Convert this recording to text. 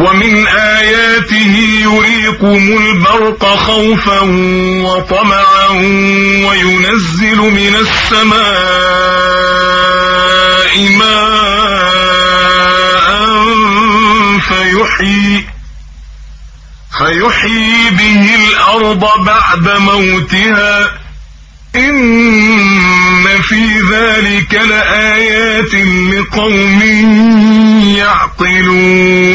ومن آياته يريكم البرق خوفا وطمعا وينزل من السماء ماء فيحيي به الأرض بعد موتها إن في ذلك لآيات لقوم يعقلون.